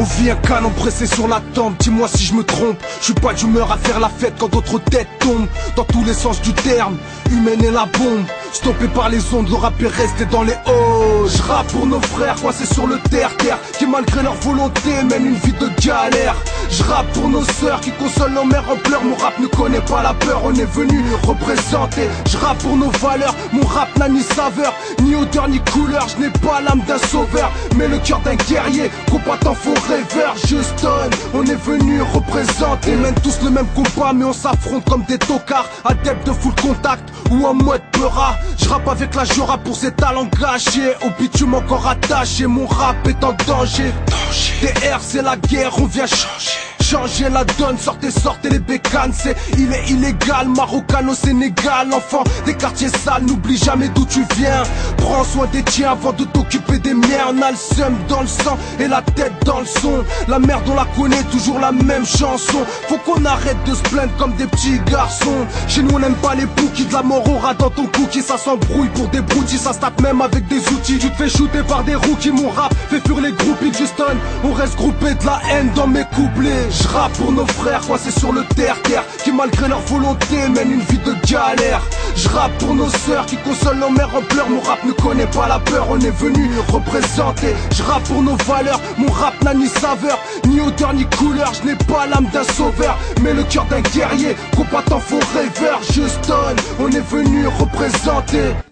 vie un canon pressé sur la tempe, dis-moi si je me trompe. Je suis pas d'humeur à faire la fête quand d'autres têtes tombent. Dans tous les sens du terme, humaine est la bombe. Stoppé par les ondes, le rap est resté dans les hauts. Je rappe pour nos frères coincés sur le terre-terre, qui malgré leur volonté mènent une vie de galère. Je rappe pour nos sœurs qui consolent nos mères en pleurs. Mon rap ne connaît pas la peur, on est venu représenter. Je rappe pour nos valeurs, mon rap n'a ni saveur, ni odeur ni couleur. Je n'ai pas l'âme d'un sauveur, mais le cœur d'un guerrier, combattant faux rêveur. Juston, on est venu représenter. On mène tous le même combat, mais on s'affronte comme des tocards, adeptes de full contact ou en mode peura. Je rappe avec la jura pour ces talents gâchés, au bitume encore attaché, mon rap est en danger. DR c'est la guerre, on vient changer la donne, sortez les bécanes, il est illégal, maroccano-sénégal, enfant des quartiers sales, n'oublie jamais d'où tu viens. Prends soin des tiens avant de t'occuper des miens. On a le seum dans le sang et la tête dans le son. La merde on la connaît, toujours la même chanson. Faut qu'on arrête de se plaindre comme des petits garçons. Chez nous on n'aime pas les bouquis, de la mort aura dans ton cookie. Ça s'embrouille pour des broutilles, ça se tape même avec des outils. Tu te fais shooter par des rookies, mon rap fait fuir les groupies. Juston, on reste groupé de la haine dans mes couplets. Je rappe pour nos frères coincés sur le terre-terre, qui malgré leur volonté mènent une vie de galère. Je rappe pour nos sœurs qui consolent nos mères en pleurs. Mon rap ne connaît pas la peur, on est venu représenter. Je rappe pour nos valeurs, mon rap n'a ni saveur, ni odeur ni couleur. Je n'ai pas l'âme d'un sauveur, mais le cœur d'un guerrier, combattant faux rêveur. Juston, on est venu représenter.